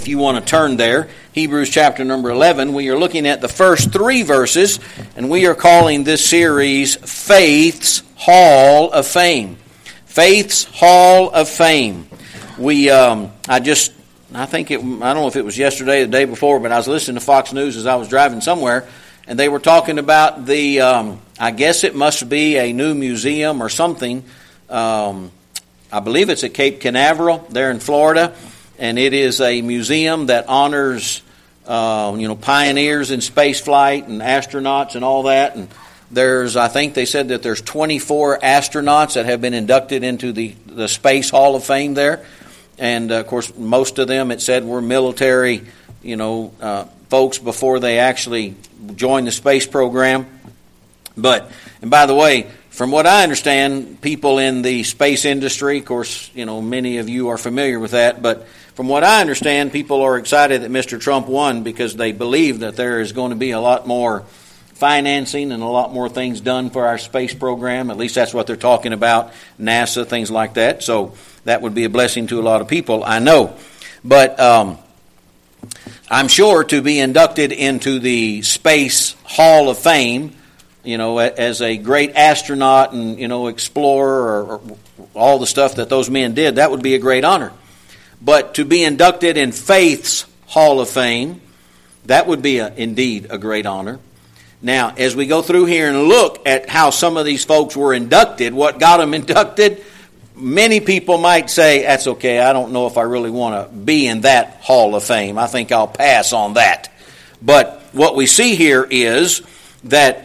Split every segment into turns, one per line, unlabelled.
If you want to turn there, Hebrews chapter number 11, we are looking at the first three verses, and we are calling this series Faith's Hall of Fame. Faith's Hall of Fame. I don't know if it was yesterday or the day before, but I was listening to Fox News as I was driving somewhere, and they were talking about I guess it must be a new museum or something. I believe it's at Cape Canaveral there in Florida. And it is a museum that honors, pioneers in space flight and astronauts and all that. And I think they said that there's 24 astronauts that have been inducted into the Space Hall of Fame there. And, of course, most of them, it said, were military, folks before they actually joined the space program. And by the way, from what I understand, people in the space industry, of course, many of you are familiar with that, but from what I understand, people are excited that Mr. Trump won because they believe that there is going to be a lot more financing and a lot more things done for our space program. At least that's what they're talking about, NASA, things like that. So that would be a blessing to a lot of people, I know. But I'm sure to be inducted into the Space Hall of Fame, as a great astronaut and, explorer or all the stuff that those men did, that would be a great honor. But to be inducted in Faith's Hall of Fame, that would be indeed a great honor. Now, as we go through here and look at how some of these folks were inducted, what got them inducted, many people might say, that's okay, I don't know if I really want to be in that Hall of Fame. I think I'll pass on that. But what we see here is that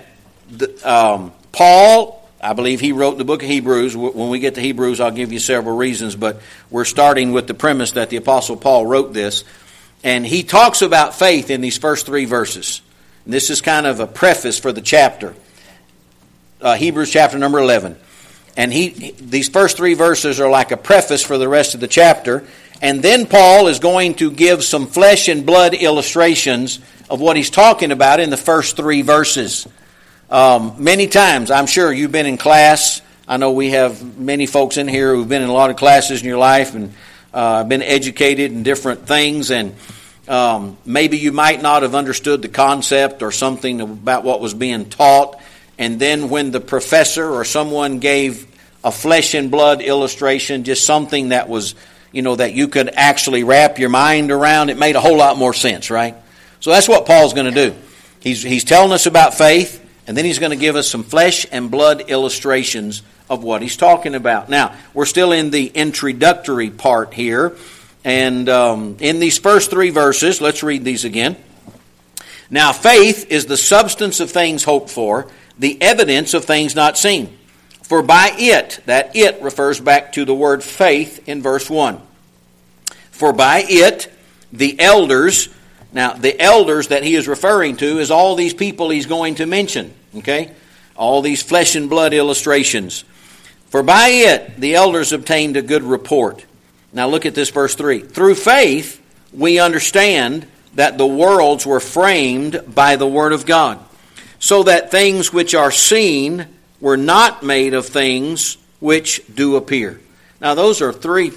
Paul, I believe he wrote the book of Hebrews. When we get to Hebrews, I'll give you several reasons, but we're starting with the premise that the Apostle Paul wrote this. And he talks about faith in these first three verses. And this is kind of a preface for the chapter. Hebrews chapter number 11. And these first three verses are like a preface for the rest of the chapter. And then Paul is going to give some flesh and blood illustrations of what he's talking about in the first three verses. Many times, I'm sure you've been in class. I know we have many folks in here who've been in a lot of classes in your life and been educated in different things. And maybe you might not have understood the concept or something about what was being taught. And then when the professor or someone gave a flesh and blood illustration, just something that was, that you could actually wrap your mind around, it made a whole lot more sense, right? So that's what Paul's going to do. He's telling us about faith. And then he's going to give us some flesh and blood illustrations of what he's talking about. Now, we're still in the introductory part here. And in these first three verses, let's read these again. Now, faith is the substance of things hoped for, the evidence of things not seen. For by it, that it refers back to the word faith in verse 1. For by it, the elders... Now, the elders that he is referring to is all these people he's going to mention, okay? All these flesh and blood illustrations. For by it, the elders obtained a good report. Now, look at this verse 3. Through faith, we understand that the worlds were framed by the word of God, so that things which are seen were not made of things which do appear. Now, those are three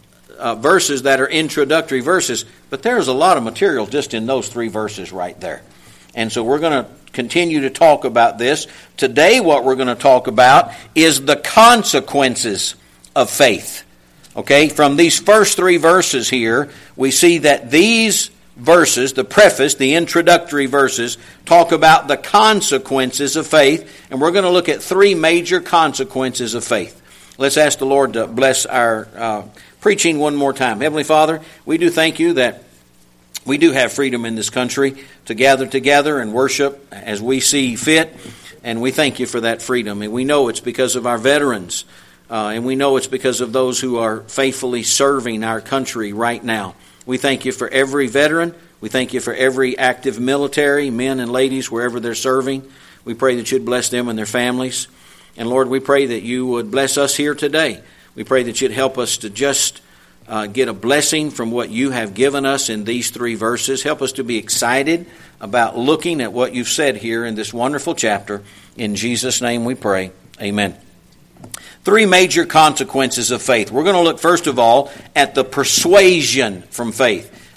verses that are introductory verses, but there's a lot of material just in those three verses right there. And so we're going to continue to talk about this. Today what we're going to talk about is the consequences of faith. Okay, from these first three verses here, we see that these verses, the preface, the introductory verses, talk about the consequences of faith, and we're going to look at three major consequences of faith. Let's ask the Lord to bless our preaching one more time. Heavenly Father, we do thank you that we do have freedom in this country to gather together and worship as we see fit, and we thank you for that freedom. And we know it's because of our veterans, and we know it's because of those who are faithfully serving our country right now. We thank you for every veteran. We thank you for every active military, men and ladies, wherever they're serving. We pray that you'd bless them and their families. And Lord, we pray that you would bless us here today. We pray that you'd help us to just get a blessing from what you have given us in these three verses. Help us to be excited about looking at what you've said here in this wonderful chapter. In Jesus' name we pray. Amen. Three major consequences of faith. We're going to look first of all at the persuasion from faith.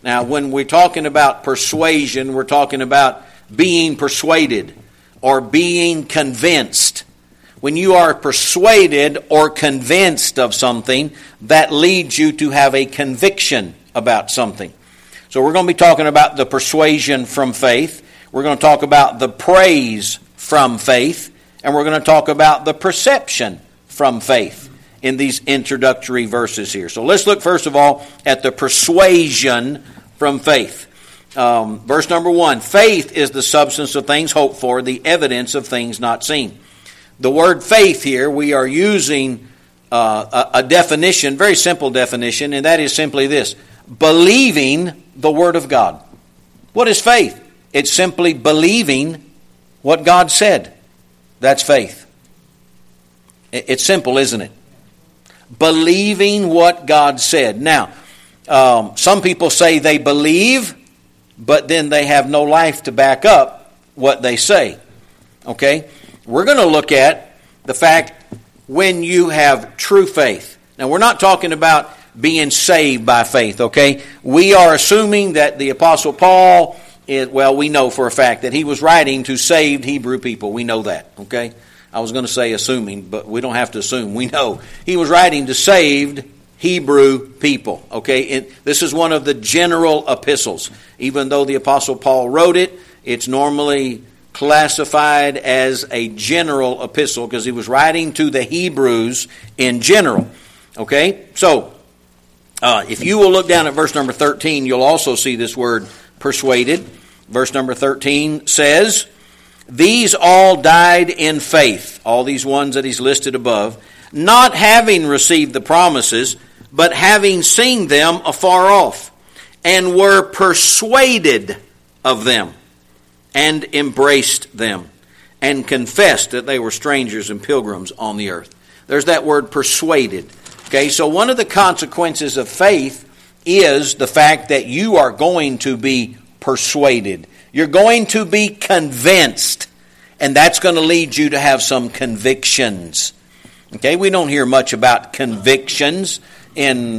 Now, when we're talking about persuasion, we're talking about being persuaded or being convinced. When you are persuaded or convinced of something, that leads you to have a conviction about something. So we're going to be talking about the persuasion from faith. We're going to talk about the praise from faith. And we're going to talk about the perception from faith in these introductory verses here. So let's look first of all at the persuasion from faith. Verse number 1, faith is the substance of things hoped for, the evidence of things not seen. The word faith here, we are using a definition, very simple definition, and that is simply this: believing the Word of God. What is faith? It's simply believing what God said. That's faith. It's simple, isn't it? Believing what God said. Now, some people say they believe, but then they have no life to back up what they say. Okay? We're going to look at the fact when you have true faith. Now, we're not talking about being saved by faith, okay? We are assuming that the Apostle Paul we know for a fact that he was writing to saved Hebrew people. We know that, okay? I was going to say assuming, but we don't have to assume. We know he was writing to saved Hebrew people, okay? This is one of the general epistles. Even though the Apostle Paul wrote it, it's normally classified as a general epistle because he was writing to the Hebrews in general, okay? So, if you will look down at verse number 13, you'll also see this word persuaded. Verse number 13 says, these all died in faith, all these ones that he's listed above, not having received the promises, but having seen them afar off, and were persuaded of them, and embraced them, and confessed that they were strangers and pilgrims on the earth. There's that word persuaded. Okay, so one of the consequences of faith is the fact that you are going to be persuaded. You're going to be convinced. And that's going to lead you to have some convictions. Okay, we don't hear much about convictions in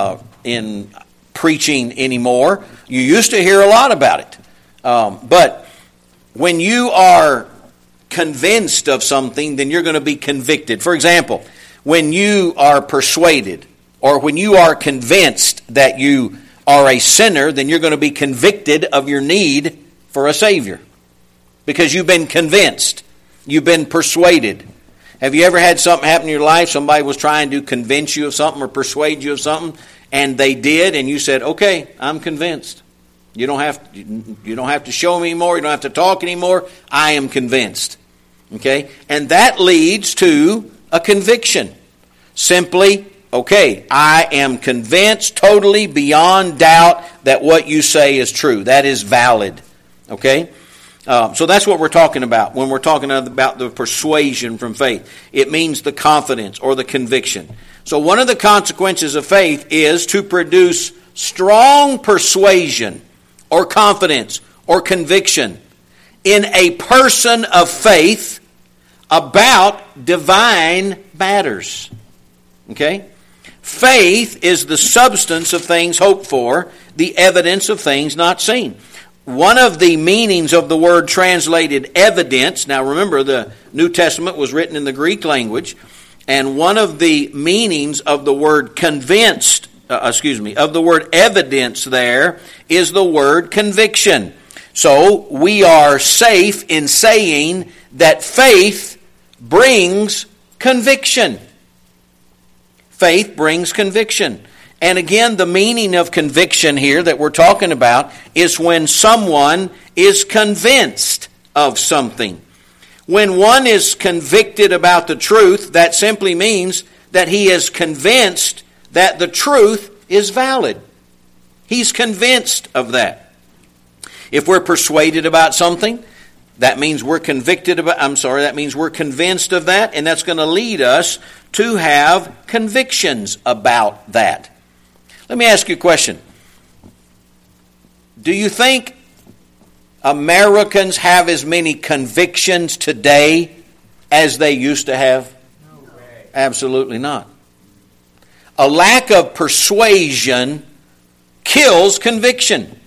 preaching anymore. You used to hear a lot about it. But when you are convinced of something, then you're going to be convicted. For example, when you are persuaded or when you are convinced that you are a sinner, then you're going to be convicted of your need for a Savior. Because you've been convinced. You've been persuaded. Have you ever had something happen in your life? Somebody was trying to convince you of something or persuade you of something, and they did, and you said, okay, I'm convinced. You don't have to show me anymore. You don't have to talk anymore. I am convinced. Okay? And that leads to a conviction. Simply, okay, I am convinced totally beyond doubt that what you say is true. That is valid. Okay? So that's what we're talking about when we're talking about the persuasion from faith. It means the confidence or the conviction. So one of the consequences of faith is to produce strong persuasion or confidence or conviction in a person of faith about divine matters. Okay? Faith is the substance of things hoped for, the evidence of things not seen. One of the meanings of the word translated evidence, now remember the New Testament was written in the Greek language, and one of the meanings of the word of the word evidence there is the word conviction. So we are safe in saying that faith brings conviction. Faith brings conviction. And again, the meaning of conviction here that we're talking about is when someone is convinced of something. When one is convicted about the truth, that simply means that he is convinced that the truth is valid. He's convinced of that. If we're persuaded about something, that means we're convinced of that, and that's going to lead us to have convictions about that. Let me ask you a question. Do you think Americans have as many convictions today as they used to have?
No way.
Absolutely not. A lack of persuasion kills conviction.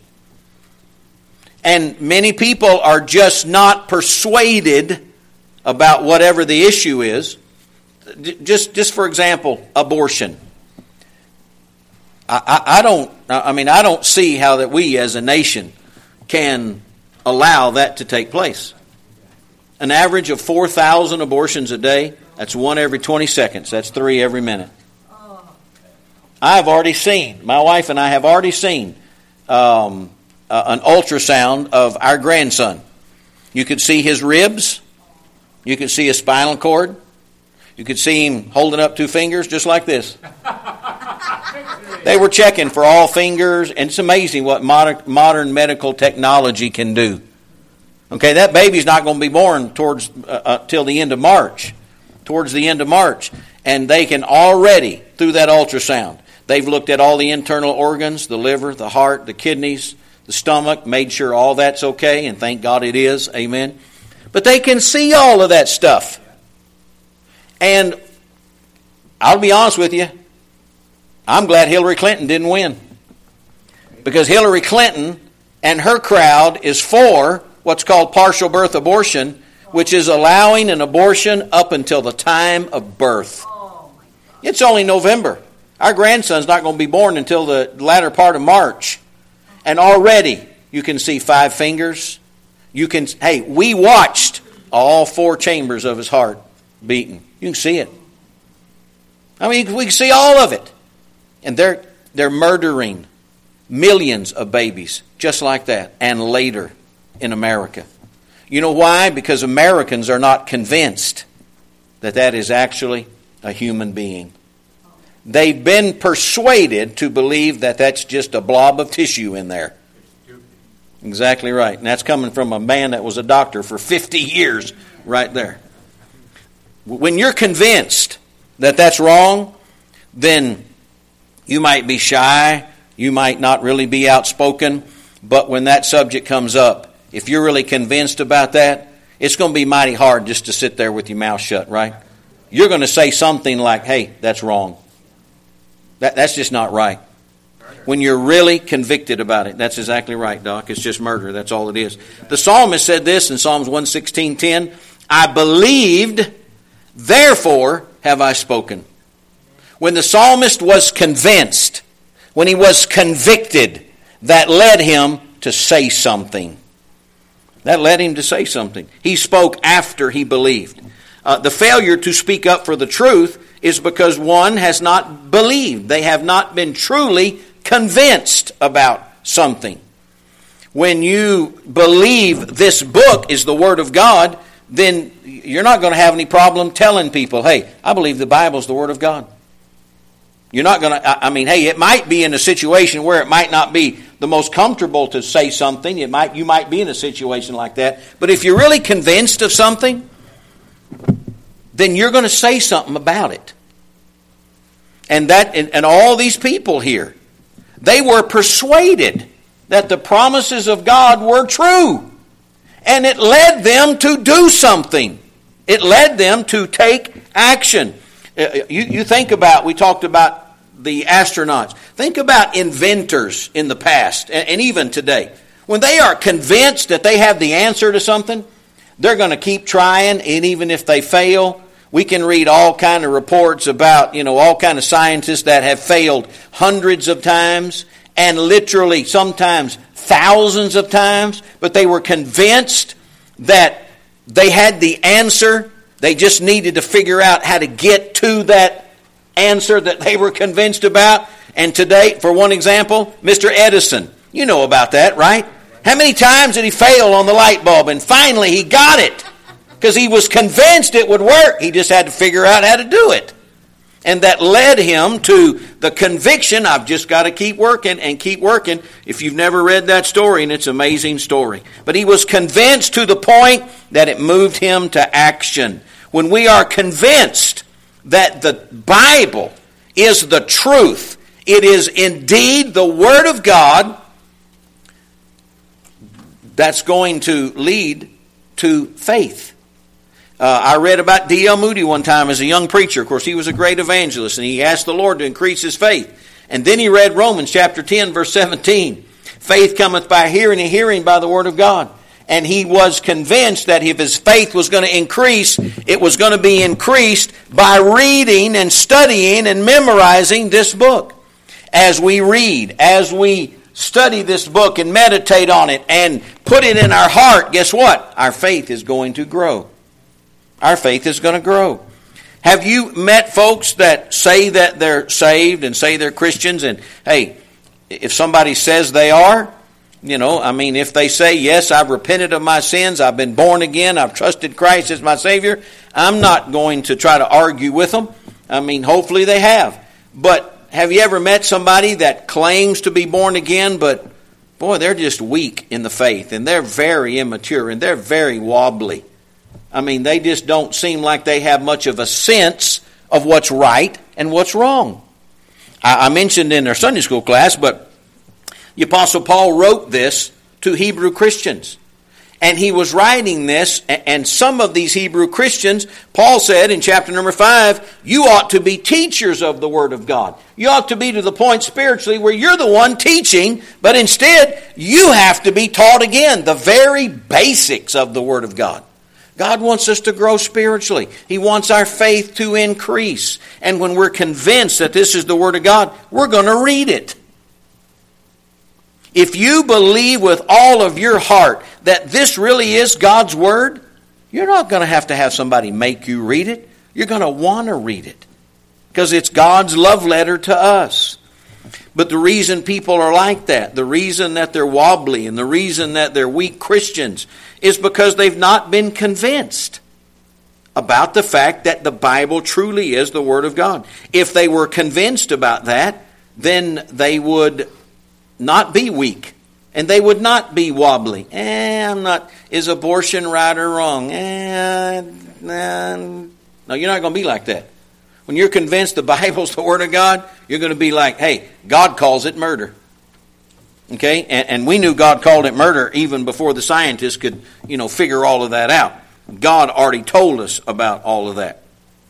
And many people are just not persuaded about whatever the issue is. Just for example, abortion. I don't see how that we as a nation can allow that to take place. An average of 4,000 abortions a day, that's one every 20 seconds. That's 3 every minute. My wife and I have already seen an ultrasound of our grandson. You could see his ribs. You could see his spinal cord. You could see him holding up 2 fingers just like this. They were checking for all fingers, and it's amazing what modern medical technology can do. Okay, that baby's not going to be born till the end of March. Towards the end of March. And they can already, through that ultrasound, they've looked at all the internal organs, the liver, the heart, the kidneys, the stomach, made sure all that's okay, and thank God it is. Amen. But they can see all of that stuff. And I'll be honest with you, I'm glad Hillary Clinton didn't win. Because Hillary Clinton and her crowd is for what's called partial birth abortion, which is allowing an abortion up until the time of birth. It's only November. Our grandson's not going to be born until the latter part of March. And already you can see 5 fingers. We watched all 4 chambers of his heart beating. You can see it. We can see all of it. And they're murdering millions of babies just like that, and later in America. You know why? Because Americans are not convinced that that is actually a human being. They've been persuaded to believe that that's just a blob of tissue in there. Exactly right. And that's coming from a man that was a doctor for 50 years right there. When you're convinced that that's wrong, then you might be shy. You might not really be outspoken. But when that subject comes up, if you're really convinced about that, it's going to be mighty hard just to sit there with your mouth shut, right? You're going to say something like, hey, that's wrong. That's just not right. When you're really convicted about it. That's exactly right, Doc. It's just murder. That's all it is. The psalmist said this in Psalms 116:10, I believed, therefore have I spoken. When the psalmist was convinced, when he was convicted, that led him to say something. That led him to say something. He spoke after he believed. The failure to speak up for the truth is because one has not believed. They have not been truly convinced about something. When you believe this book is the Word of God, then you're not going to have any problem telling people, hey, I believe the Bible is the Word of God. You're not going to, it might be in a situation where it might not be the most comfortable to say something. You might be in a situation like that. But if you're really convinced of something, then you're going to say something about it. And all these people here, they were persuaded that the promises of God were true. And it led them to do something. It led them to take action. You think about, we talked about the astronauts. Think about inventors in the past and even today. When they are convinced that they have the answer to something, they're going to keep trying, and even if they fail, we can read all kind of reports about, all kind of scientists that have failed hundreds of times and literally sometimes thousands of times, but they were convinced that they had the answer. They just needed to figure out how to get to that answer that they were convinced about. And today, for one example, Mr. Edison. You know about that, right? How many times did he fail on the light bulb? And finally he got it because he was convinced it would work. He just had to figure out how to do it. And that led him to the conviction, I've just got to keep working and keep working. If you've never read that story, and it's an amazing story. But he was convinced to the point that it moved him to action. When we are convinced that the Bible is the truth, it is indeed the Word of God, that's going to lead to faith. I read about D.L. Moody one time as a young preacher. Of course, he was a great evangelist, and he asked the Lord to increase his faith. And then he read Romans chapter 10, verse 17. Faith cometh by hearing, and hearing by the word of God. And he was convinced that if his faith was going to increase, it was going to be increased by reading and studying and memorizing this book. As we read, as we study this book and meditate on it and put it in our heart, guess what? Our faith is going to grow. Our faith is going to grow. Have you met folks that say that they're saved and say they're Christians? And hey, if somebody says they are, if they say, yes, I've repented of my sins, I've been born again, I've trusted Christ as my Savior, I'm not going to try to argue with them. Hopefully they have. But have you ever met somebody that claims to be born again, but boy, they're just weak in the faith, and they're very immature, and they're very wobbly. They just don't seem like they have much of a sense of what's right and what's wrong. I mentioned in our Sunday school class, but the Apostle Paul wrote this to Hebrew Christians. And he was writing this, and some of these Hebrew Christians, Paul said in chapter number 5, you ought to be teachers of the Word of God. You ought to be to the point spiritually where you're the one teaching, but instead you have to be taught again the very basics of the Word of God. God wants us to grow spiritually. He wants our faith to increase. And when we're convinced that this is the Word of God, we're going to read it. If you believe with all of your heart that this really is God's Word, you're not going to have somebody make you read it. You're going to want to read it because it's God's love letter to us. But the reason people are like that, the reason that they're wobbly and the reason that they're weak Christians is because they've not been convinced about the fact that the Bible truly is the Word of God. If they were convinced about that, then they would not be weak, and they would not be wobbly. Is abortion right or wrong? No, you're not going to be like that. When you're convinced the Bible's the Word of God, you're going to be like, hey, God calls it murder. Okay? And we knew God called it murder even before the scientists could, figure all of that out. God already told us about all of that.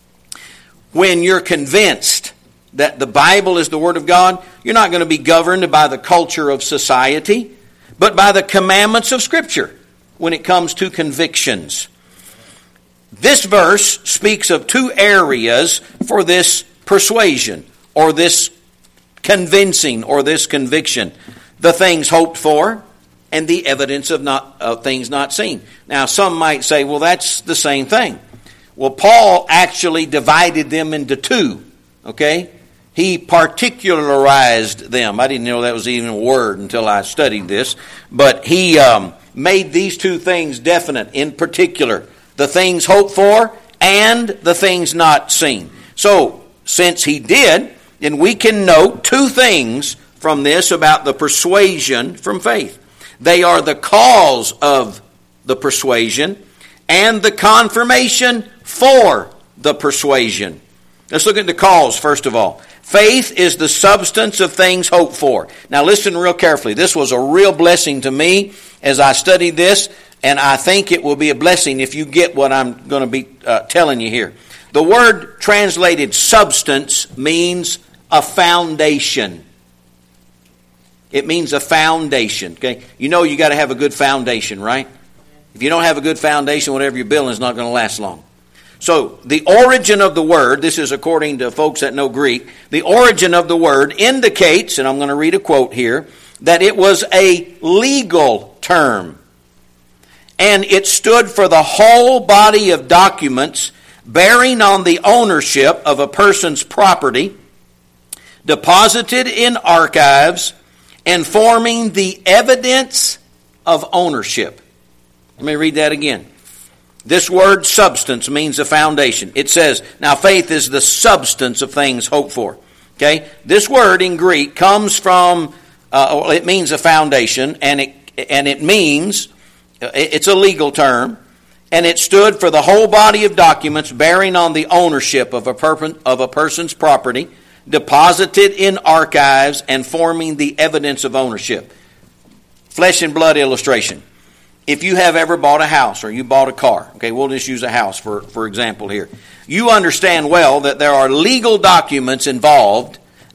When you're convinced that the Bible is the Word of God, you're not going to be governed by the culture of society, but by the commandments of Scripture when it comes to convictions. This verse speaks of two areas for this persuasion, or this convincing, or this conviction. The things hoped for, and the evidence of things not seen. Now, some might say, well, that's the same thing. Well, Paul actually divided them into two, okay? He particularized them. I didn't know that was even a word until I studied this. But he made these two things definite in particular. The things hoped for and the things not seen. So, since he did, then we can note two things from this about the persuasion from faith. They are the cause of the persuasion and the confirmation for the persuasion. Let's look at the cause first of all. Faith is the substance of things hoped for. Now listen real carefully. This was a real blessing to me as I studied this, and I think it will be a blessing if you get what I'm going to be telling you here. The word translated substance means a foundation. It means a foundation. Okay, you got to have a good foundation, right? If you don't have a good foundation, whatever you're building is not going to last long. So, the origin of the word, this is according to folks that know Greek, the origin of the word indicates, and I'm going to read a quote here, that it was a legal term. And it stood for the whole body of documents bearing on the ownership of a person's property, deposited in archives, and forming the evidence of ownership. Let me read that again. This word substance means a foundation. It says, now faith is the substance of things hoped for. Okay? This word in Greek comes from, it means a foundation, and it means, it's a legal term, and it stood for the whole body of documents bearing on the ownership of a person's property, deposited in archives, and forming the evidence of ownership. Flesh and blood illustration. If you have ever bought a house or you bought a car, okay, we'll just use a house for example here. You understand well that there are legal documents involved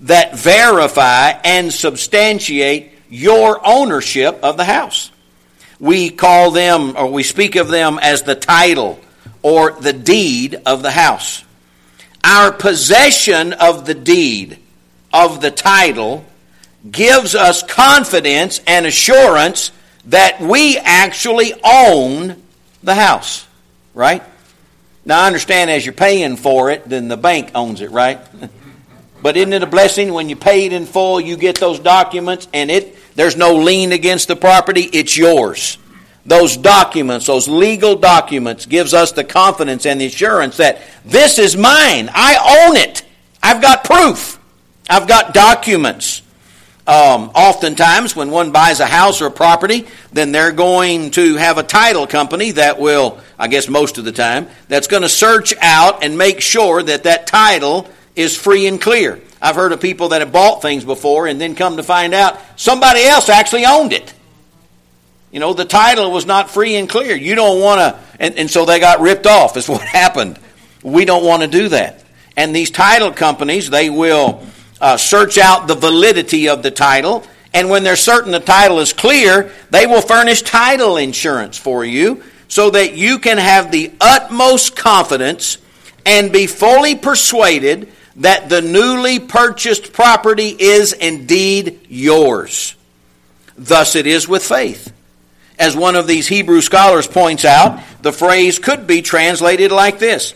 that verify and substantiate your ownership of the house. We call them, or we speak of them as the title or the deed of the house. Our possession of the deed, of the title, gives us confidence and assurance that we actually own the house, right? Now I understand as you're paying for it, then the bank owns it, right? But isn't it a blessing when you pay it in full, you get those documents, and there's no lien against the property, it's yours. Those documents, those legal documents, gives us the confidence and the assurance that this is mine. I own it. I've got proof. I've got documents. Oftentimes, when one buys a house or a property, then they're going to have a title company that will, I guess most of the time, that's going to search out and make sure that that title is free and clear. I've heard of people that have bought things before and then come to find out somebody else actually owned it. You know, the title was not free and clear. You don't want to, and so they got ripped off is what happened. We don't want to do that. And these title companies, they will search out the validity of the title, and when they're certain the title is clear, they will furnish title insurance for you so that you can have the utmost confidence and be fully persuaded that the newly purchased property is indeed yours. Thus it is with faith. As one of these Hebrew scholars points out, the phrase could be translated like this: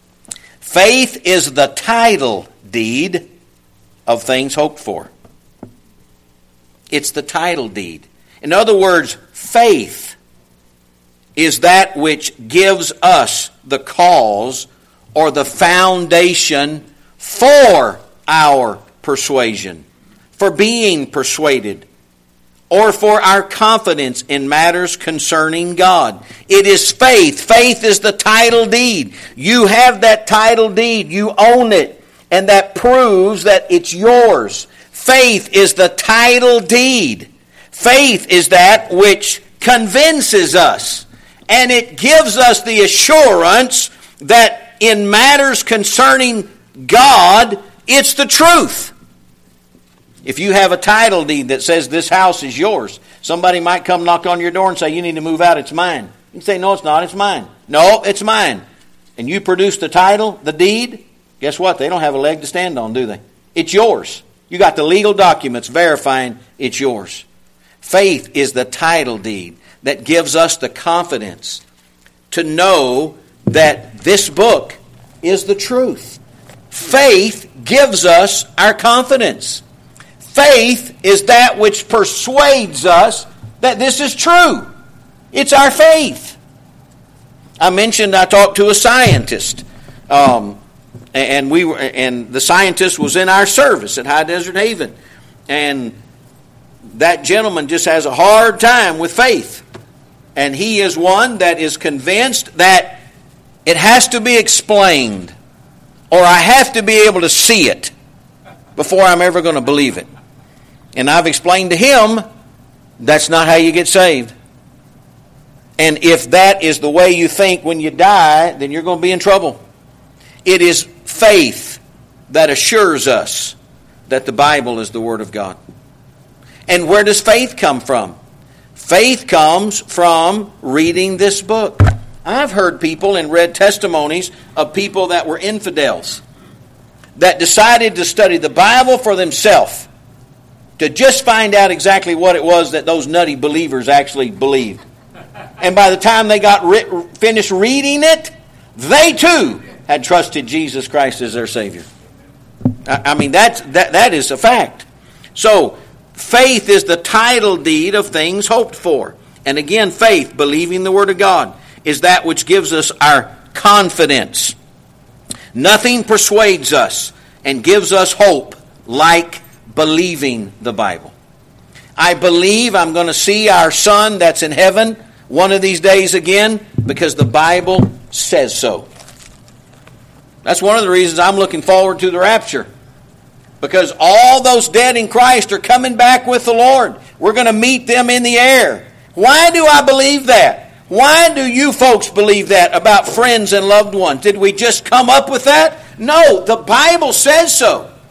faith is the title deed of things hoped for. It's the title deed. In other words, faith is that which gives us the cause or the foundation for our persuasion, for being persuaded, or for our confidence in matters concerning God. It is faith. Faith is the title deed. You have that title deed. You own it. And that proves that it's yours. Faith is the title deed. Faith is that which convinces us. And it gives us the assurance that in matters concerning God, it's the truth. If you have a title deed that says this house is yours, somebody might come knock on your door and say, you need to move out, it's mine. You can say, no, it's not, it's mine. No, it's mine. And you produce the title, the deed, guess what? They don't have a leg to stand on, do they? It's yours. You got the legal documents verifying it's yours. Faith is the title deed that gives us the confidence to know that this book is the truth. Faith gives us our confidence. Faith is that which persuades us that this is true. It's our faith. I talked to a scientist, and the scientist was in our service at High Desert Haven, and that gentleman just has a hard time with faith, and he is one that is convinced that it has to be explained, or I have to be able to see it before I'm ever going to believe it. And I've explained to him, that's not how you get saved. And if that is the way you think when you die, then you're going to be in trouble. It is faith that assures us that the Bible is the Word of God. And where does faith come from? Faith comes from reading this book. I've heard people and read testimonies of people that were infidels that decided to study the Bible for themselves to just find out exactly what it was that those nutty believers actually believed. And by the time they got finished reading it, they too had trusted Jesus Christ as their Savior. I mean, that is a fact. So, faith is the title deed of things hoped for. And again, faith, believing the Word of God, is that which gives us our confidence. Nothing persuades us and gives us hope like believing the Bible. I believe I'm going to see our son that's in heaven one of these days again because the Bible says so. That's one of the reasons I'm looking forward to the rapture. Because all those dead in Christ are coming back with the Lord. We're going to meet them in the air. Why do I believe that? Why do you folks believe that about friends and loved ones? Did we just come up with that? No, the Bible says so.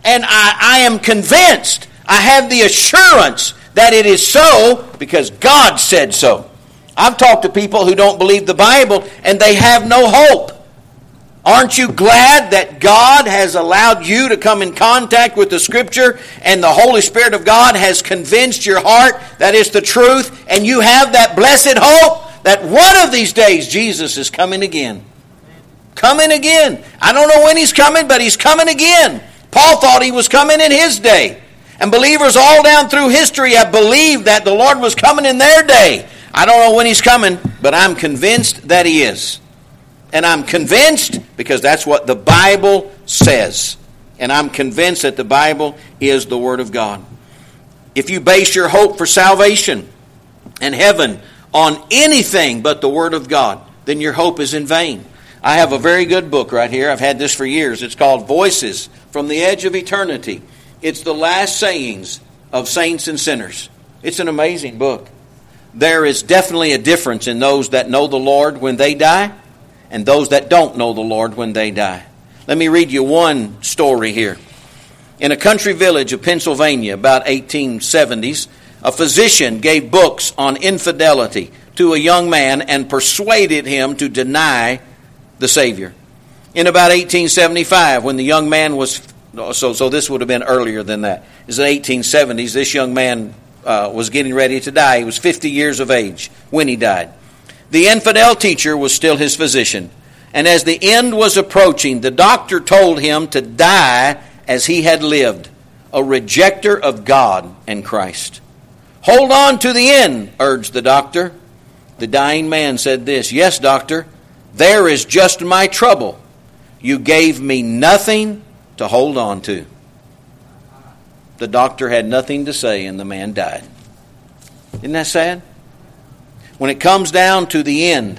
And I am convinced, I have the assurance that it is so because God said so. I've talked to people who don't believe the Bible and they have no hope. Aren't you glad that God has allowed you to come in contact with the Scripture and the Holy Spirit of God has convinced your heart that it's the truth, and you have that blessed hope that one of these days Jesus is coming again. Coming again. I don't know when He's coming, but He's coming again. Paul thought He was coming in his day. And believers all down through history have believed that the Lord was coming in their day. I don't know when He's coming, but I'm convinced that He is. And I'm convinced because that's what the Bible says. And I'm convinced that the Bible is the Word of God. If you base your hope for salvation and heaven on anything but the Word of God, then your hope is in vain. I have a very good book right here. I've had this for years. It's called Voices from the Edge of Eternity. It's the last sayings of saints and sinners. It's an amazing book. There is definitely a difference in those that know the Lord when they die and those that don't know the Lord when they die. Let me read you one story here. In a country village of Pennsylvania, about 1870s, a physician gave books on infidelity to a young man and persuaded him to deny the Savior. In about 1875, when the young man was, so this would have been earlier than that. It was the 1870s. This young man was getting ready to die. He was 50 years of age when he died. The infidel teacher was still his physician. And as the end was approaching, the doctor told him to die as he had lived, a rejecter of God and Christ. Hold on to the end, urged the doctor. The dying man said this, yes, doctor, there is just my trouble. You gave me nothing to hold on to. The doctor had nothing to say and the man died. Isn't that sad? When it comes down to the end,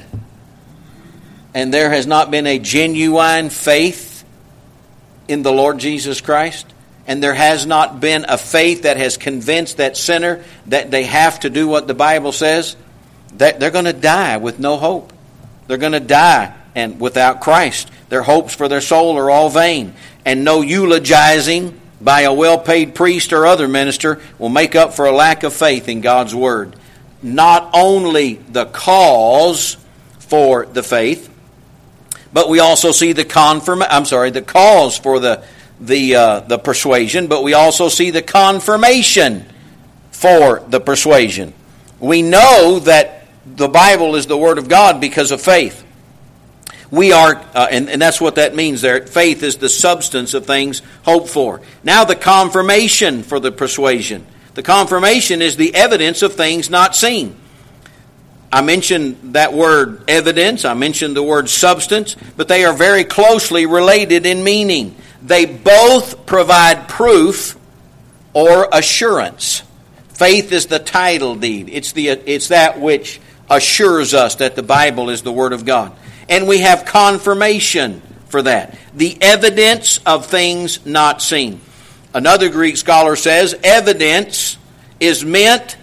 and there has not been a genuine faith in the Lord Jesus Christ, and there has not been a faith that has convinced that sinner that they have to do what the Bible says, that they're going to die with no hope. They're going to die and without Christ. Their hopes for their soul are all vain. And no eulogizing by a well-paid priest or other minister will make up for a lack of faith in God's Word. Not only the cause for the faith, but we also see the cause for the persuasion, but we also see the confirmation for the persuasion. We know that the Bible is the Word of God because of faith. We are, and that's what that means there. Faith is the substance of things hoped for. Now the confirmation for the persuasion. The confirmation is the evidence of things not seen. I mentioned that word evidence. I mentioned the word substance, but they are very closely related in meaning. They both provide proof or assurance. Faith is the title deed. It's that which assures us that the Bible is the Word of God. And we have confirmation for that. The evidence of things not seen. Another Greek scholar says evidence is meant,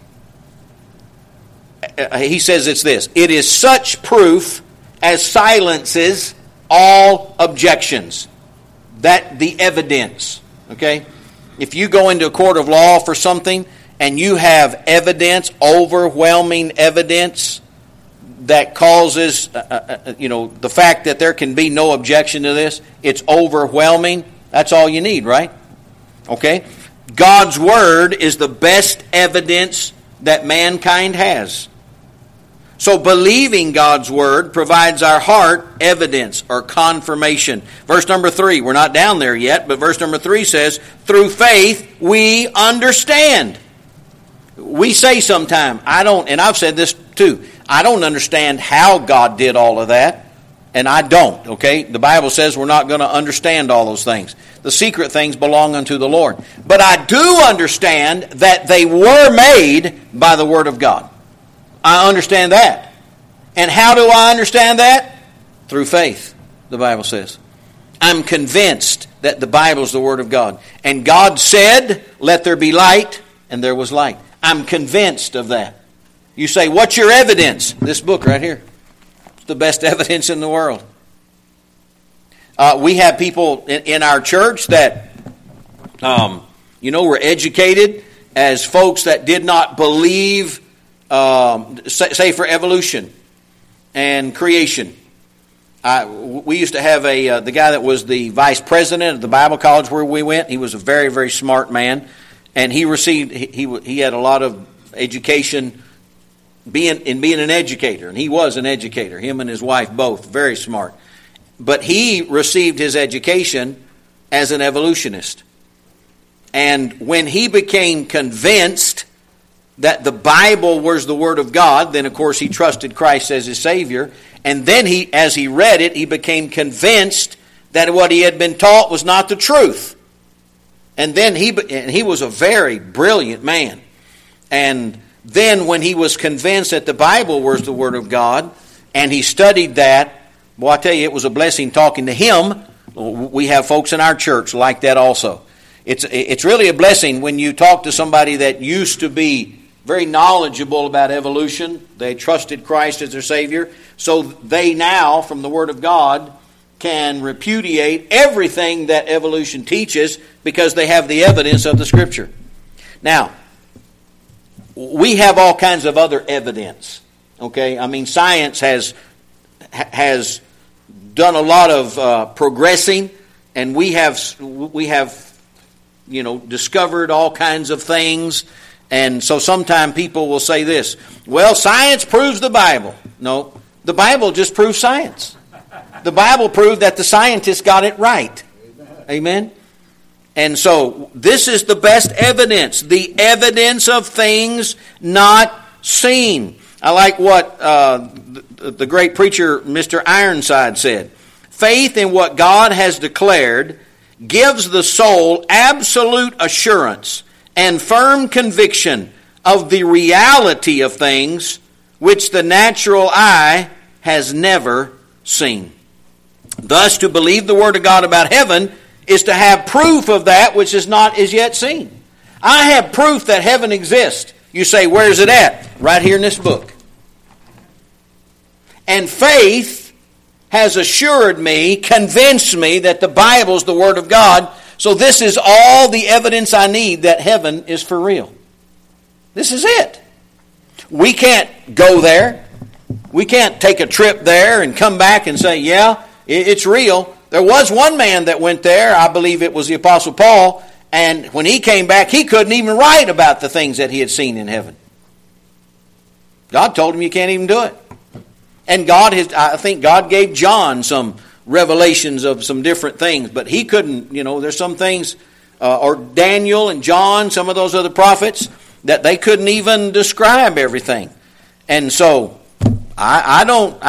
he says it's this, it is such proof as silences all objections. That the evidence, okay? If you go into a court of law for something and you have evidence, overwhelming evidence that causes, the fact that there can be no objection to this, it's overwhelming, that's all you need, right? Okay? God's Word is the best evidence that mankind has. So believing God's Word provides our heart evidence or confirmation. Verse number 3, we're not down there yet, but verse number 3 says, through faith we understand. We say sometime, and I've said this too, I don't understand how God did all of that, and I don't, okay? The Bible says we're not going to understand all those things. The secret things belong unto the Lord. But I do understand that they were made by the Word of God. I understand that. And how do I understand that? Through faith, the Bible says. I'm convinced that the Bible is the Word of God. And God said, let there be light, and there was light. I'm convinced of that. You say, what's your evidence? This book right here. It's the best evidence in the world. We have people in our church that We're educated as folks that did not believe, say for evolution and creation. We used to have the guy that was the vice president of the Bible college where we went. He was a very, very smart man, and he had a lot of education being an educator, and he was an educator. Him and his wife both very smart, but he received his education as an evolutionist. And when he became convinced that the Bible was the Word of God, then of course he trusted Christ as his Savior. And then as he read it, he became convinced that what he had been taught was not the truth. And then he was a very brilliant man. And then when he was convinced that the Bible was the Word of God, and he studied that, I tell you, it was a blessing talking to him. We have folks in our church like that also. It's really a blessing when you talk to somebody that used to be very knowledgeable about evolution. They trusted Christ as their Savior. So they now, from the Word of God, can repudiate everything that evolution teaches because they have the evidence of the Scripture. Now, we have all kinds of other evidence. Okay? I mean, science has done a lot of progressing, and we have discovered all kinds of things. And so sometimes people will say this, well, science proves the Bible. No, the Bible just proves science. The Bible proved that the scientists got it right. Amen? And so this is the best evidence, the evidence of things not seen. I like what the great preacher, Mr. Ironside, said. Faith in what God has declared gives the soul absolute assurance and firm conviction of the reality of things which the natural eye has never seen. Thus, to believe the Word of God about heaven is to have proof of that which is not as yet seen. I have proof that heaven exists. You say, where's it at? Right here in this book. And faith has assured me, convinced me that the Bible is the Word of God. So this is all the evidence I need that heaven is for real. This is it. We can't go there. We can't take a trip there and come back and say, yeah, it's real. There was one man that went there. I believe it was the Apostle Paul. And when he came back, he couldn't even write about the things that he had seen in heaven. God told him you can't even do it. And I think God gave John some revelations of some different things, but he couldn't, there's some things, or Daniel and John, some of those other prophets, that they couldn't even describe everything. And so I don't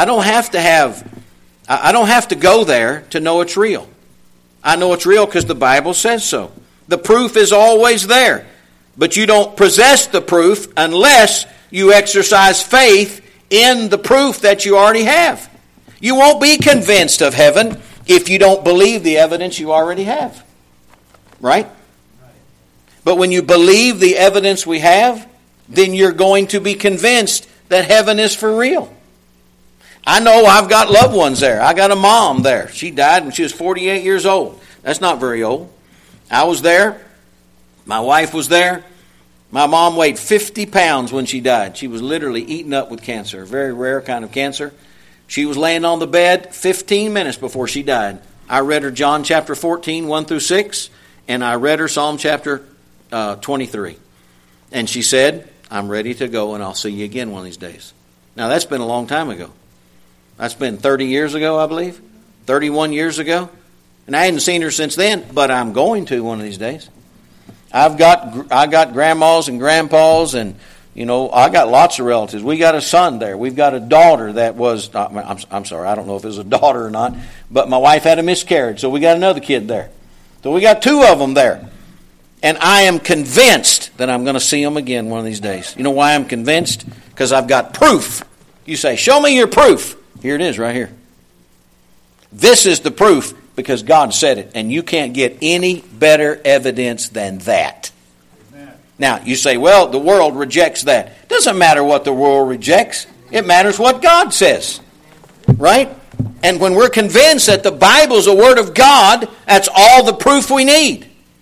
have to go there to know it's real. I know it's real because the Bible says so. The proof is always there, but you don't possess the proof unless you exercise faith in the proof that you already have. You won't be convinced of heaven if you don't believe the evidence you already have. Right? But when you believe the evidence we have, then you're going to be convinced that heaven is for real. I know I've got loved ones there. I got a mom there. She died when she was 48 years old. That's not very old. I was there. My wife was there. My mom weighed 50 pounds when she died. She was literally eaten up with cancer, a very rare kind of cancer. She was laying on the bed 15 minutes before she died. I read her John chapter 14, 1 through 6, and I read her Psalm chapter 23. And she said, I'm ready to go, and I'll see you again one of these days. Now, that's been a long time ago. That's been 30 years ago, I believe. 31 years ago. And I hadn't seen her since then, but I'm going to one of these days. I got grandmas and grandpas, and I got lots of relatives. We got a son there. We've got a daughter that was, I'm sorry, I don't know if it was a daughter or not, but my wife had a miscarriage, so we got another kid there. So we got two of them there. And I am convinced that I'm going to see them again one of these days. You know why I'm convinced? Because I've got proof. You say, show me your proof. Here it is right here. This is the proof because God said it, and you can't get any better evidence than that. Amen. Now, you say, well, the world rejects that. It doesn't matter what the world rejects. It matters what God says. Right? And when we're convinced that the Bible is the Word of God, that's all the proof we need.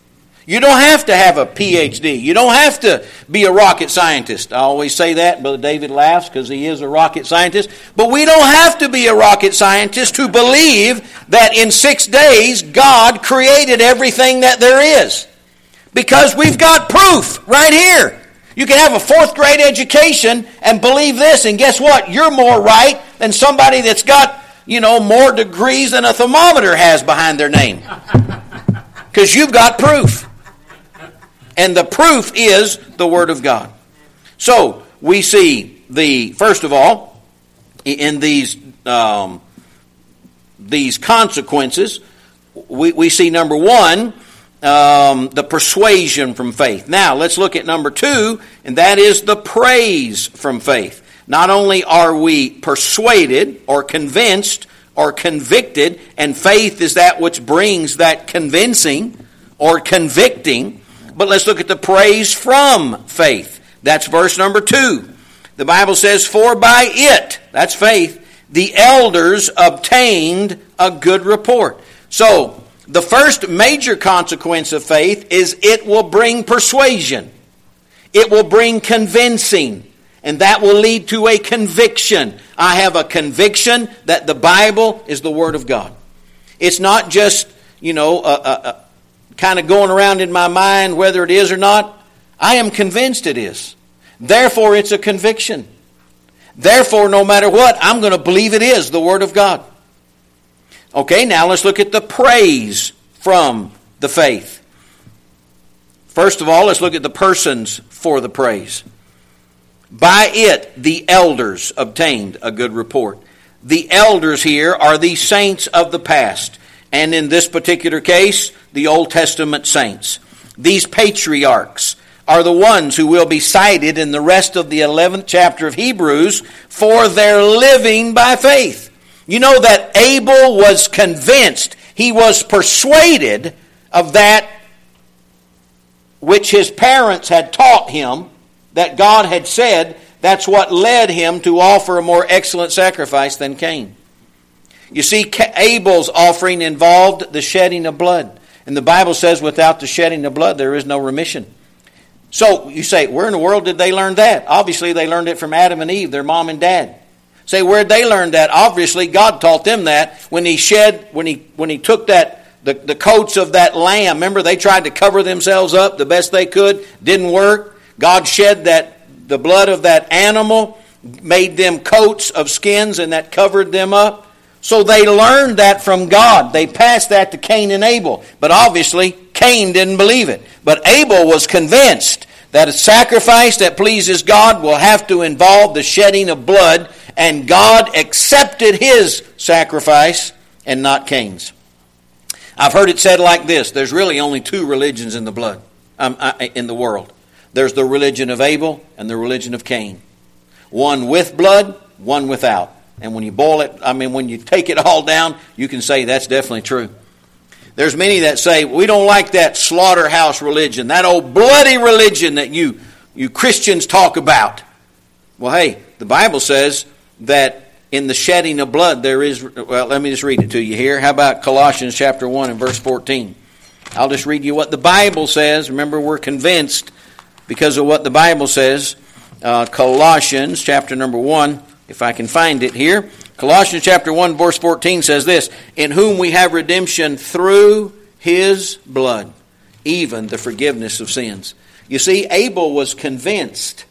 You don't have to have a PhD. You don't have to be a rocket scientist. I always say that. Brother David laughs because he is a rocket scientist. But we don't have to be a rocket scientist to believe that in 6 days God created everything that there is. Because we've got proof right here. You can have a 4th grade education and believe this, and guess what? You're more right than somebody that's got, more degrees than a thermometer has behind their name. Because you've got proof. And the proof is the Word of God. So, we see first of all, in these consequences, we see number 1, the persuasion from faith. Now, let's look at number 2, and that is the praise from faith. Not only are we persuaded or convinced or convicted, and faith is that which brings that convincing or convicting, but let's look at the praise from faith. That's verse number 2. The Bible says, for by it, that's faith, the elders obtained a good report. So, the first major consequence of faith is it will bring persuasion. It will bring convincing. And that will lead to a conviction. I have a conviction that the Bible is the Word of God. It's not just, kind of going around in my mind whether it is or not. I am convinced it is. Therefore, it's a conviction. Therefore, no matter what, I'm going to believe it is the Word of God. Okay, now let's look at the praise from the faith. First of all, let's look at the persons for the praise. By it, the elders obtained a good report. The elders here are the saints of the past. And in this particular case, the Old Testament saints. These patriarchs are the ones who will be cited in the rest of the 11th chapter of Hebrews for their living by faith. You know that Abel was convinced, he was persuaded of that which his parents had taught him, that God had said. That's what led him to offer a more excellent sacrifice than Cain. You see, Abel's offering involved the shedding of blood. And the Bible says without the shedding of blood, there is no remission. So, you say, where in the world did they learn that? Obviously, they learned it from Adam and Eve, their mom and dad. Say, where did they learn that? Obviously, God taught them that when he took the coats of that lamb. Remember, they tried to cover themselves up the best they could. Didn't work. God shed the blood of that animal, made them coats of skins, and that covered them up. So they learned that from God. They passed that to Cain and Abel. But obviously, Cain didn't believe it. But Abel was convinced that a sacrifice that pleases God will have to involve the shedding of blood, and God accepted his sacrifice and not Cain's. I've heard it said like this: there's really only 2 religions in the world. There's the religion of Abel and the religion of Cain. One with blood, one without. And when you boil it, when you take it all down, you can say that's definitely true. There's many that say, we don't like that slaughterhouse religion, that old bloody religion that you Christians talk about. Well, hey, the Bible says that in the shedding of blood there is, well, let me just read it to you here. How about Colossians chapter 1 and verse 14? I'll just read you what the Bible says. Remember, we're convinced because of what the Bible says. Colossians chapter number 1, if I can find it here. Colossians chapter 1 verse 14 says this: in whom we have redemption through his blood, even the forgiveness of sins. You see, Abel was convinced,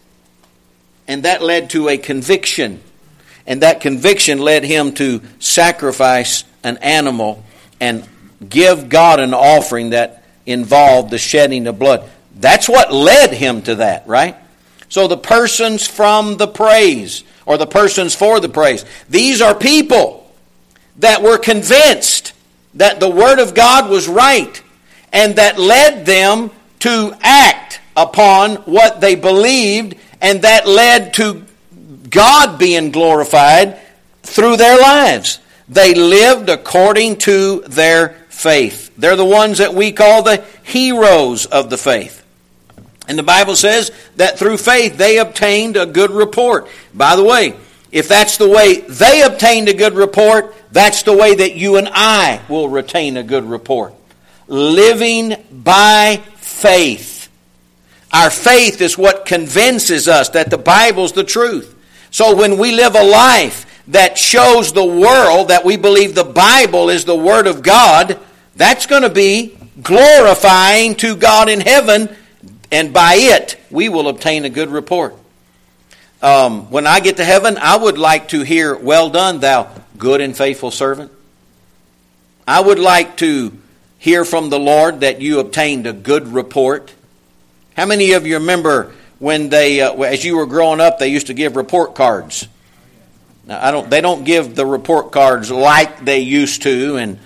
and that led to a conviction. And that conviction led him to sacrifice an animal and give God an offering that involved the shedding of blood. That's what led him to that, right? So the persons from the praise, or the persons for the praise, these are people that were convinced that the Word of God was right, and that led them to act upon what they believed, and that led to God being glorified through their lives. They lived according to their faith. They're the ones that we call the heroes of the faith. And the Bible says that through faith they obtained a good report. By the way, if that's the way they obtained a good report, that's the way that you and I will retain a good report. Living by faith. Our faith is what convinces us that the Bible's the truth. So when we live a life that shows the world that we believe the Bible is the Word of God, that's going to be glorifying to God in heaven, and by it we will obtain a good report. When I get to heaven, I would like to hear, "Well done, thou good and faithful servant." I would like to hear from the Lord that you obtained a good report. How many of you remember when they, as you were growing up, they used to give report cards? Now, they don't give the report cards like they used to, and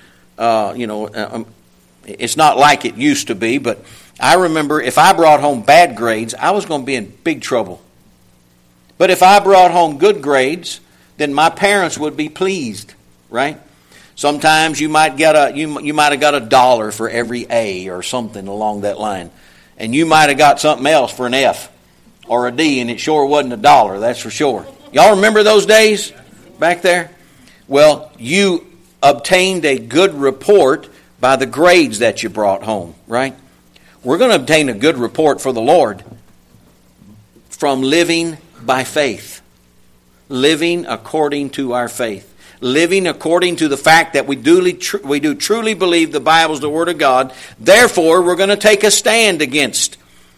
it's not like it used to be. But I remember if I brought home bad grades, I was going to be in big trouble. But if I brought home good grades, then my parents would be pleased, right? Sometimes you might have got $1 for every A or something along that line, and you might have got something else for an F or a D, and it sure wasn't $1. That's for sure. Y'all remember those days back there? Well, you obtained a good report by the grades that you brought home, right? We're going to obtain a good report for the Lord from living by faith, living according to our faith, living according to the fact that we do truly believe the Bible is the Word of God. Therefore, we're going to take a stand against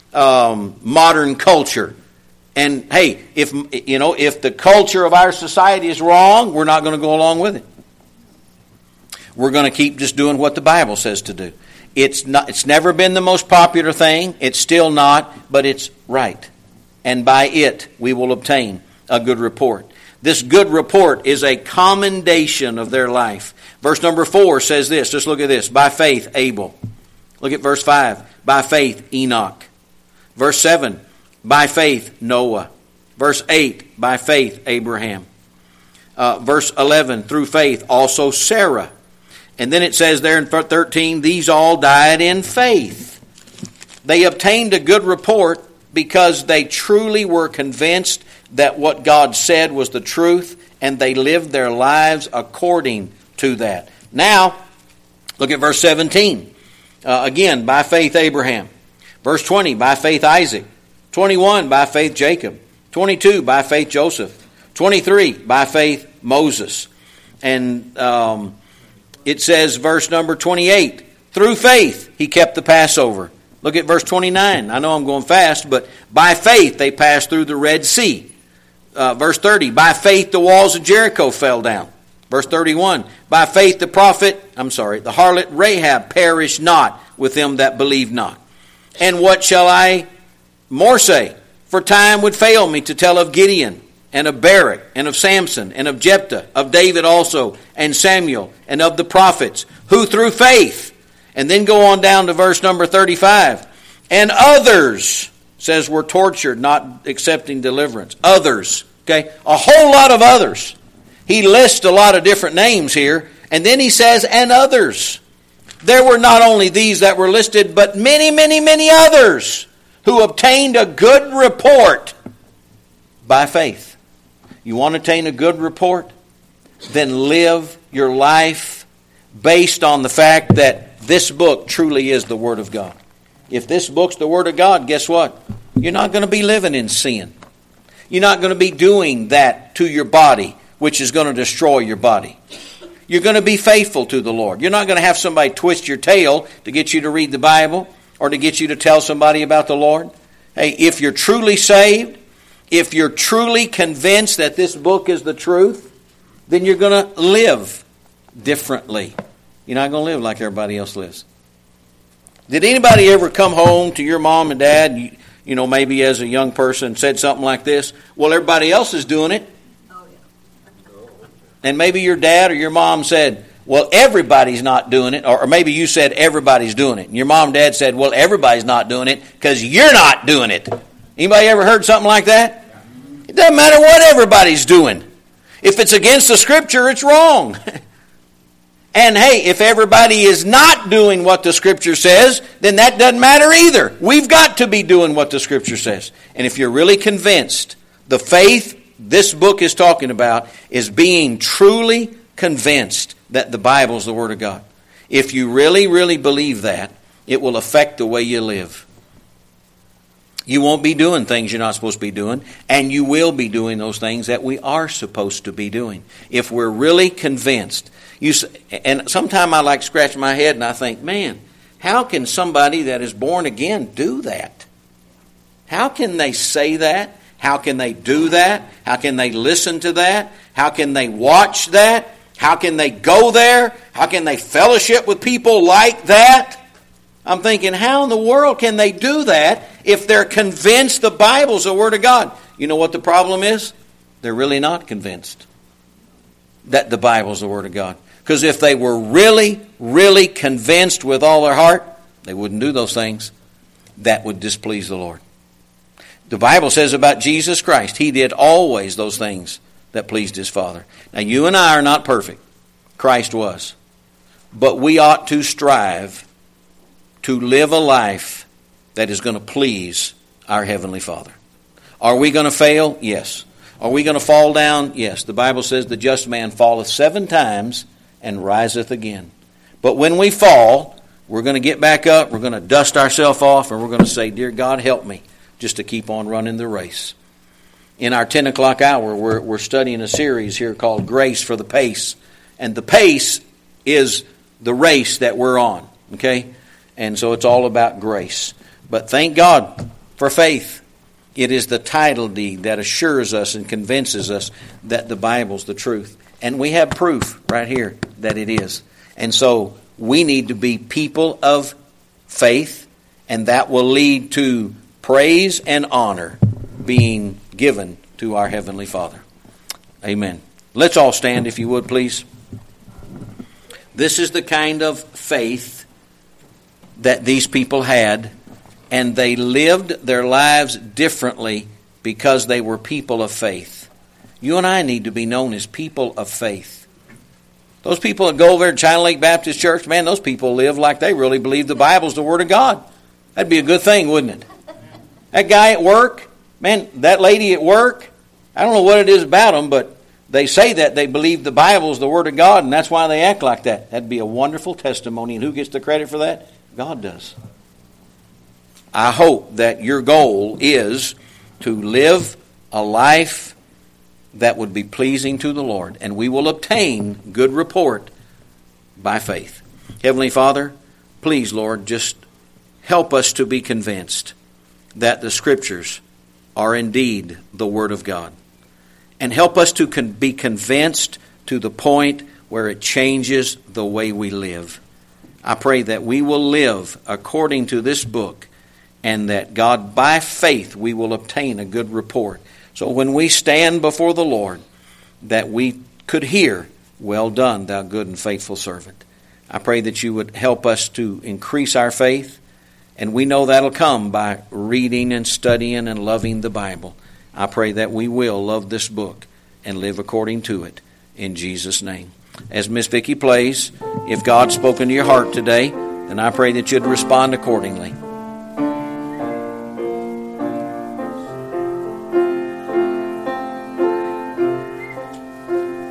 modern culture. And hey, if the culture of our society is wrong, we're not going to go along with it. We're going to keep just doing what the Bible says to do. It's never been the most popular thing. It's still not, but it's right. And by it, we will obtain a good report. This good report is a commendation of their life. Verse number 4 says this. Just look at this. By faith, Abel. Look at verse 5. By faith, Enoch. Verse 7. By faith, Noah. Verse 8, by faith, Abraham. Verse 11, through faith, also Sarah. And then it says there in 13, these all died in faith. They obtained a good report because they truly were convinced that what God said was the truth, and they lived their lives according to that. Now, look at verse 17. Again, by faith, Abraham. Verse 20, by faith, Isaac. 21, by faith, Jacob. 22, by faith, Joseph. 23, by faith, Moses. And it says, verse number 28, through faith, he kept the Passover. Look at verse 29. I know I'm going fast, but by faith, they passed through the Red Sea. Verse 30, by faith, the walls of Jericho fell down. Verse 31, by faith, the harlot Rahab perished not with them that believed not. And what shall I more say? For time would fail me to tell of Gideon, and of Barak, and of Samson, and of Jephthah, of David also, and Samuel, and of the prophets, who through faith, and then go on down to verse number 35, and others, says were tortured, not accepting deliverance. Others, okay? A whole lot of others. He lists a lot of different names here, and then he says, and others. There were not only these that were listed, but many, many, many others who obtained a good report by faith. You want to obtain a good report? Then live your life based on the fact that this book truly is the Word of God. If this book's the Word of God, guess what? You're not going to be living in sin. You're not going to be doing that to your body, which is going to destroy your body. You're going to be faithful to the Lord. You're not going to have somebody twist your tail to get you to read the Bible or to get you to tell somebody about the Lord. Hey, if you're truly saved, if you're truly convinced that this book is the truth, then you're going to live differently. You're not going to live like everybody else lives. Did anybody ever come home to your mom and dad, maybe as a young person, said something like this? Well, everybody else is doing it.
Oh, yeah.
And maybe your dad or your mom said, well, everybody's not doing it. Or maybe you said everybody's doing it. And your mom and dad said, well, everybody's not doing it because you're not doing it. Anybody ever heard something like that? It doesn't matter what everybody's doing. If it's against the Scripture, it's wrong. And hey, if everybody is not doing what the Scripture says, then that doesn't matter either. We've got to be doing what the Scripture says. And if you're really convinced, the faith this book is talking about is being truly convinced that the Bible is the Word of God. If you really, really believe that, It will affect the way you live. You won't be doing things you're not supposed to be doing, and you will be doing those things that we are supposed to be doing. If we're really convinced. And sometimes I like scratch my head and I think, man, how can somebody that is born again do that? How can they say that? How can they do that? How can they listen to that? How can they watch that? How can they go there? How can they fellowship with people like that? I'm thinking, how in the world can they do that if they're convinced the Bible's the Word of God? You know what the problem is? They're really not convinced that the Bible's the Word of God. Because if they were really, really convinced with all their heart, they wouldn't do those things that would displease the Lord. The Bible says about Jesus Christ, He did always those things that pleased His Father. Now, you and I are not perfect. Christ was. But we ought to strive to live a life that is going to please our Heavenly Father. Are we going to fail? Yes. Are we going to fall down? Yes. The Bible says the just man falleth 7 times and riseth again. But when we fall, we're going to get back up, we're going to dust ourselves off, and we're going to say, Dear God, help me just to keep on running the race. In our 10 o'clock hour, we're studying a series here called Grace for the Pace. And the pace is the race that we're on. Okay? And so it's all about grace. But thank God for faith. It is the title deed that assures us and convinces us that the Bible's the truth. And we have proof right here that it is. And so we need to be people of faith, and that will lead to praise and honor being given to our Heavenly Father. Amen. Let's all stand, if you would, please. This is the kind of faith that these people had, and they lived their lives differently because they were people of faith. You and I need to be known as people of faith. Those people that go over to China Lake Baptist Church, man, those people live like they really believe the Bible's the Word of God. That'd be a good thing, wouldn't it? That guy at work, man, that lady at work, I don't know what it is about them, but they say that they believe the Bible's the Word of God, and that's why they act like that. That'd be a wonderful testimony, and who gets the credit for that? God does. I hope that your goal is to live a life that would be pleasing to the Lord, and we will obtain good report by faith. Heavenly Father, please, Lord, just help us to be convinced that the Scriptures are indeed the Word of God. And help us to be convinced to the point where it changes the way we live. I pray that we will live according to this book, and that, God, by faith, we will obtain a good report. So when we stand before the Lord, that we could hear, Well done, thou good and faithful servant. I pray that you would help us to increase our faith, and we know that'll come by reading and studying and loving the Bible. I pray that we will love this book and live according to it, in Jesus' name. As Miss Vicki plays, if God's spoken to your heart today, then I pray that you'd respond accordingly.